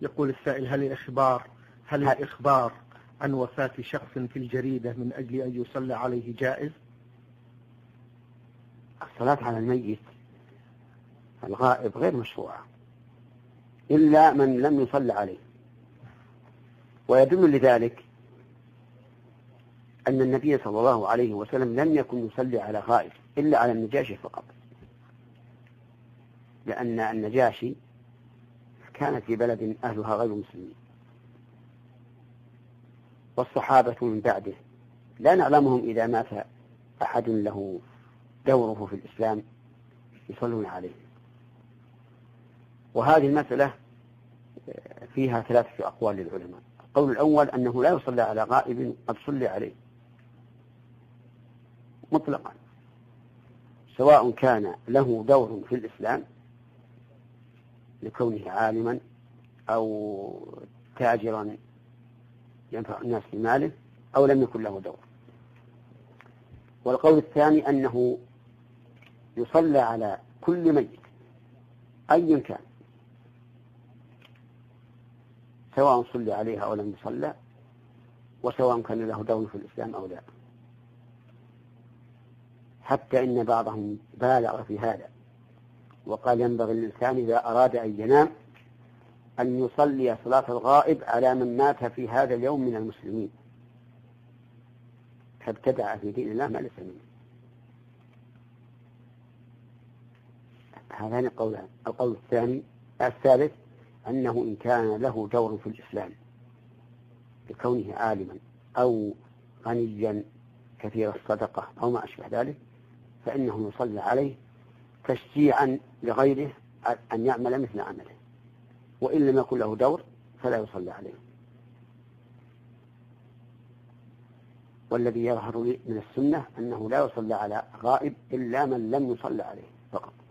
يقول السائل: هل الإخبار عن وفاة شخص في الجريدة من أجل أن يصلى عليه جائز؟ الصلاة على الميت الغائب غير مشروعة إلا من لم يصلى عليه. ويدل لذلك أن النبي صلى الله عليه وسلم لم يكن يصلي على غائب إلا على النجاشي فقط، لأن النجاشي كانت في بلد أهلها غير مسلمين، والصحابة من بعده لا نعلمهم إذا مات أحد له دوره في الإسلام يصلون عليه. وهذه المسألة فيها 3 أقوال للعلماء. القول الأول أنه لا يصلى على غائب قد صلي عليه مطلقا، سواء كان له دور في الإسلام لكونه عالما أو تاجرا ينفع الناس بماله أو لم يكن له دور. والقول الثاني أنه يصلى على كل ميت أي كان، سواء صلى عليها أو لم يصلى، وسواء كان له دور في الإسلام أو لا. حتى إن بعضهم بالغ في هذا وقال ينبغي للإنسان إذا أراد أن ينام أن يصلي صلاة الغائب على من مات في هذا اليوم من المسلمين، فابتدع في دين الله ما ليس منه. هذان القولان. القول الثالث أنه إن كان له دور في الإسلام لكونه عالما أو غنيا كثير الصدقة أو ما أشبه ذلك فإنه يصلى عليه تشجيعا لغيره أن يعمل مثل عمله، وإن لم يكن له دور فلا يصلى عليه. والذي يظهر لي من السنة أنه لا يصلى على غائب إلا من لم يصلى عليه فقط.